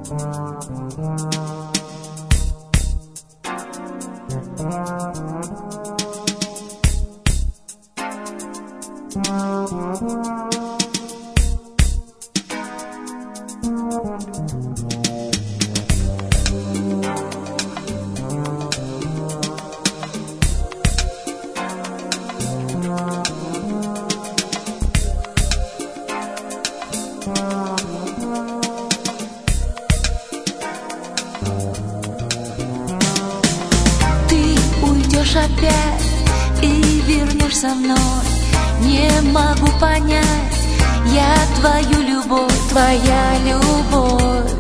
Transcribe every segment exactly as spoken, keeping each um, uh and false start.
Опять и вернешь со мной. Не могу понять я твою любовь, твоя любовь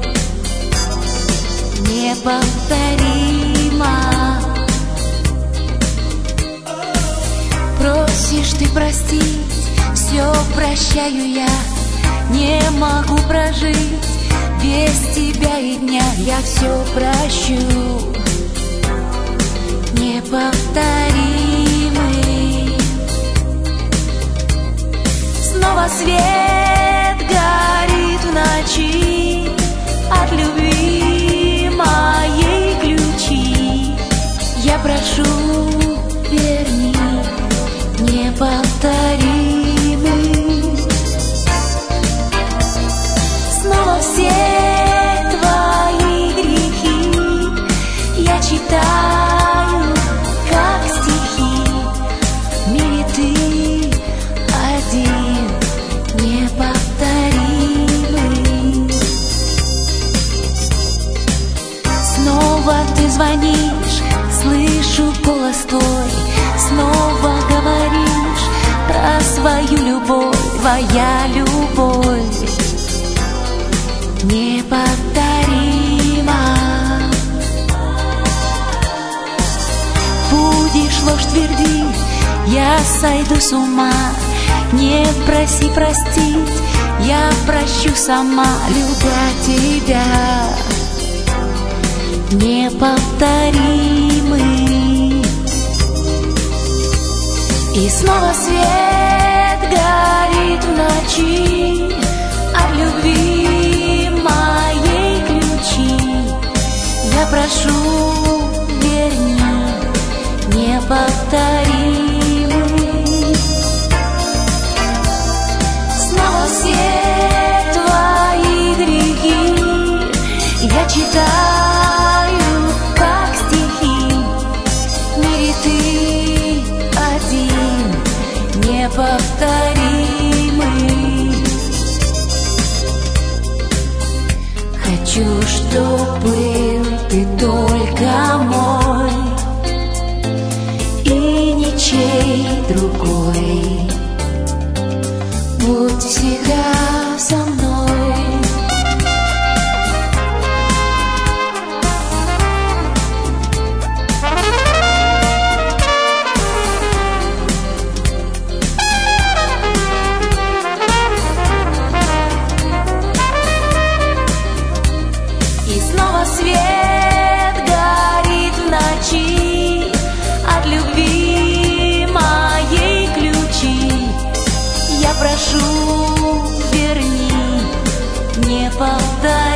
неповторима. Просишь ты простить, все прощаю я. Не могу прожить без тебя и дня. Я все прощу. Неповторимый. Снова свет горит в ночи, от любви моей ключи. Я прошу, верни, неповторимый. Снова все твои грехи я читаю как стихи. В мире ты один, неповторимый. Снова ты звонишь, слышу голос твой. Снова говоришь про свою любовь, твоя любовь неповторима. Будешь ложь твердить, я сойду с ума. Не проси простить, я прощу сама, любя тебя. Неповторимый. И снова свет горит в ночи, от любви моей ключи. Я прошу, верни, неповторимый. Снова все твои грехи я читаю как стихи. В мире ты один, неповторимый. Хочу, чтоб был ты только мой и ничей другой. Будь всегда со мной. И снова свет горит в ночи, от любви моей ключи. Я прошу, верни, неповторимый.